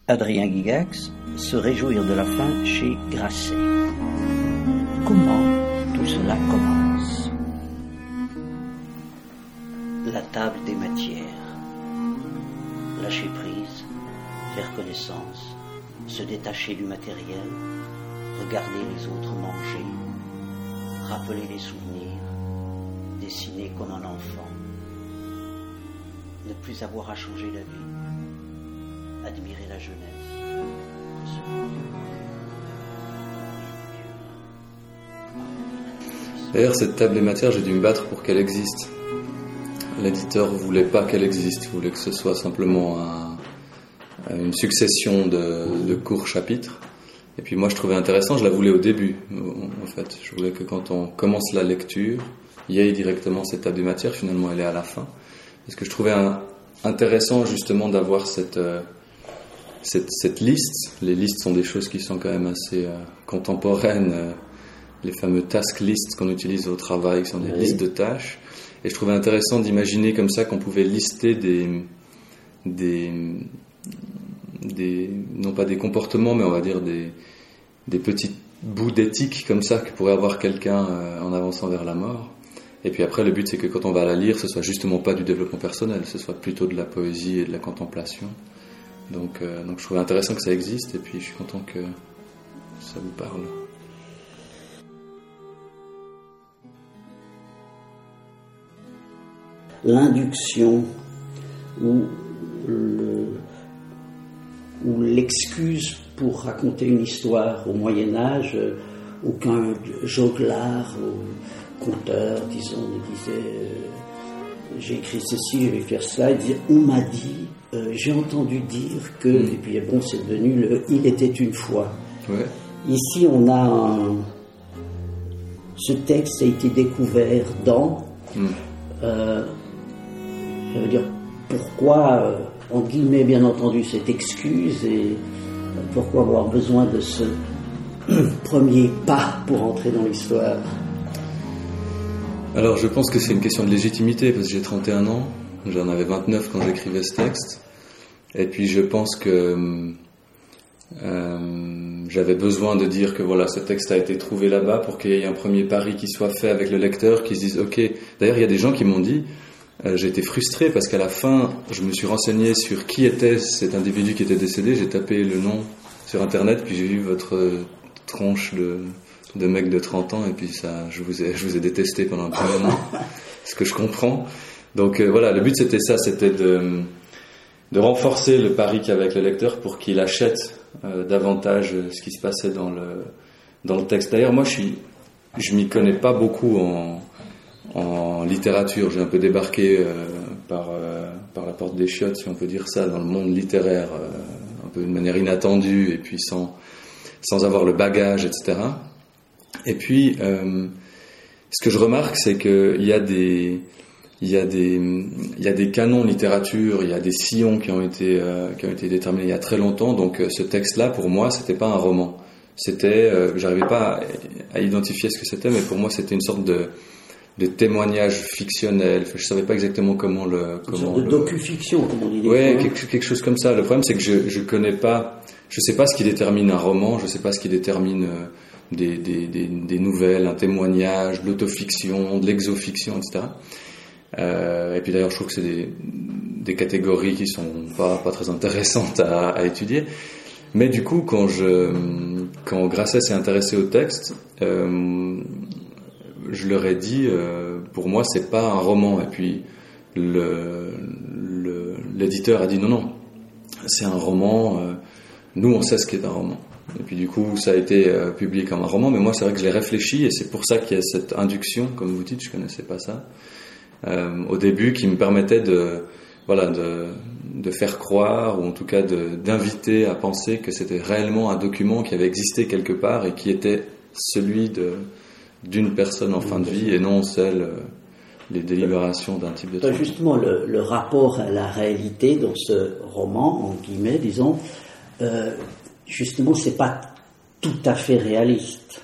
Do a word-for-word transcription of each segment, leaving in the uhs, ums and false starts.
Adrien Gygax, se réjouir de la fin chez Grasset. Comment tout cela commence? La table des matières. Lâcher prise, faire connaissance, se détacher du matériel, regarder les autres manger, rappeler les souvenirs, dessiner comme un enfant, ne plus avoir à changer la vie, admirer la jeunesse de ce monde. D'ailleurs, cette table des matières, j'ai dû me battre pour qu'elle existe. L'éditeur ne voulait pas qu'elle existe, il voulait que ce soit simplement un, une succession de, de courts chapitres. Et puis moi, je trouvais intéressant, je la voulais au début, en fait. Je voulais que quand on commence la lecture, il y ait directement cette table des matières, finalement elle est à la fin. Parce que je trouvais un, intéressant justement d'avoir cette, euh, cette, cette liste. Les listes sont des choses qui sont quand même assez euh, contemporaines. Euh, les fameux task lists qu'on utilise au travail, qui sont des oui. listes de tâches. Et je trouvais intéressant d'imaginer comme ça qu'on pouvait lister des, des, des, non pas des comportements, mais on va dire des, des petits bouts d'éthique comme ça que pourrait avoir quelqu'un euh, en avançant vers la mort. Et puis après, le but, c'est que quand on va la lire, ce soit justement pas du développement personnel, ce soit plutôt de la poésie et de la contemplation. Donc, euh, donc je trouvais intéressant que ça existe, et puis je suis content que ça vous parle. L'induction ou, le, ou l'excuse pour raconter une histoire au Moyen-Âge, euh, aucun jonglard ou conteur, disons, ne disait euh, j'ai écrit ceci, je vais faire cela. Il disait on m'a dit, euh, j'ai entendu dire que, mmh. et puis bon, c'est devenu le il était une fois. Ouais. Ici, on a un, ce texte a été découvert dans. Mmh. Euh, Ça veut dire pourquoi, euh, en guillemets bien entendu, cette excuse et euh, pourquoi avoir besoin de ce premier pas pour entrer dans l'histoire? Alors je pense que c'est une question de légitimité parce que j'ai trente et un ans, j'en avais vingt-neuf quand j'écrivais ce texte, et puis je pense que euh, j'avais besoin de dire que voilà, ce texte a été trouvé là-bas pour qu'il y ait un premier pari qui soit fait avec le lecteur, qui se dise ok. D'ailleurs il y a des gens qui m'ont dit Euh, j'ai été frustré parce qu'à la fin, je me suis renseigné sur qui était cet individu qui était décédé. J'ai tapé le nom sur Internet, puis j'ai vu votre euh, tronche de, de mec de trente ans, et puis ça, je vous ai, je vous ai détesté pendant un petit moment, ce que je comprends. Donc euh, voilà, le but c'était ça, c'était de, de renforcer le pari qu'il y avait avec le lecteur pour qu'il achète euh, davantage ce qui se passait dans le, dans le texte. D'ailleurs, moi, je suis, je m'y connais pas beaucoup en en littérature, j'ai un peu débarqué euh, par, euh, par la porte des chiottes, si on peut dire ça, dans le monde littéraire, euh, un peu de manière inattendue, et puis sans, sans avoir le bagage, et cetera. Et puis, euh, ce que je remarque, c'est qu'il y a des, il y a des, il y a des canons de littérature, il y a des sillons qui ont été, euh, qui ont été déterminés il y a très longtemps. Donc, ce texte-là, pour moi, c'était pas un roman. C'était, euh, j'arrivais pas à, à identifier ce que c'était, mais pour moi, c'était une sorte de de témoignages fictionnels. Je savais pas exactement comment le... Comment de le... docu-fiction, comme on dit. Ouais, quelque, quelque chose comme ça. Le problème, c'est que je, je connais pas... Je sais pas ce qui détermine un roman, je sais pas ce qui détermine euh, des, des, des, des nouvelles, un témoignage, de l'autofiction, de l'exofiction, et cetera. Euh, et puis d'ailleurs, je trouve que c'est des, des catégories qui sont pas, pas très intéressantes à, à étudier. Mais du coup, quand je... Quand Grasset s'est intéressé au texte... Euh, je leur ai dit, euh, pour moi, c'est pas un roman. Et puis, le, le, l'éditeur a dit non, non, c'est un roman. Euh, nous, on sait ce qu'est un roman. Et puis, du coup, ça a été euh, publié comme un roman. Mais moi, c'est vrai que je l'ai réfléchi, et c'est pour ça qu'il y a cette induction, comme vous dites, je connaissais pas ça, euh, au début, qui me permettait de, voilà, de, de faire croire, ou en tout cas de, d'inviter à penser que c'était réellement un document qui avait existé quelque part et qui était celui de d'une personne en fin de vie et non celle euh, les délibérations d'un type de truc. Justement, le, le rapport à la réalité dans ce roman, en guillemets, disons, euh, justement, c'est pas tout à fait réaliste.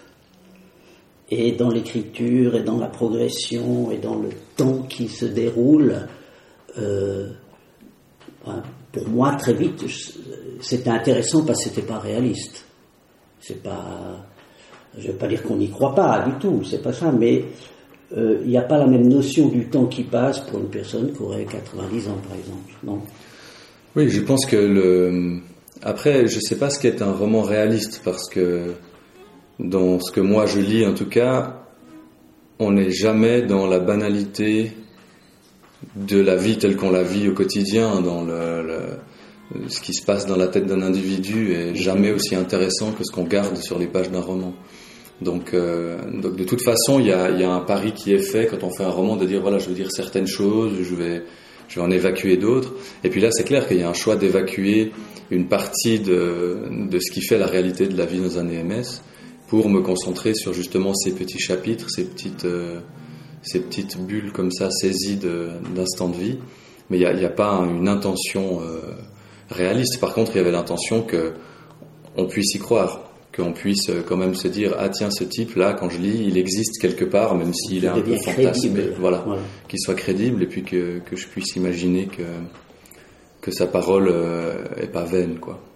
Et dans l'écriture, et dans la progression, et dans le temps qui se déroule, euh, pour moi, très vite, c'était intéressant parce que c'était pas réaliste. C'est pas, je veux pas dire qu'on n'y croit pas du tout, c'est pas ça, mais il euh, n'y a pas la même notion du temps qui passe pour une personne qui aurait quatre-vingt-dix ans, par exemple, non? Oui, je pense que le... Après, je sais pas ce qu'est un roman réaliste, parce que dans ce que moi je lis, en tout cas, on n'est jamais dans la banalité de la vie telle qu'on la vit au quotidien, dans le, le, ce qui se passe dans la tête d'un individu est jamais aussi intéressant que ce qu'on garde sur les pages d'un roman. Donc, euh, donc de toute façon, il y a, il y a un pari qui est fait quand on fait un roman, de dire voilà, je veux dire certaines choses, je vais, je vais en évacuer d'autres. Et puis là, c'est clair qu'il y a un choix d'évacuer une partie de, de ce qui fait la réalité de la vie dans un E M S pour me concentrer sur justement ces petits chapitres, ces petites, euh, ces petites bulles comme ça saisies de, d'instants de vie. Mais il n'y a, il y a pas une intention euh, réaliste. Par contre, il y avait l'intention qu'on puisse y croire, qu'on puisse quand même se dire ah tiens, ce type là, quand je lis, il existe quelque part, même s'il est un peu fantasmé, voilà, voilà, qu'il soit crédible, et puis que, que je puisse imaginer que, que sa parole euh, est pas vaine, quoi.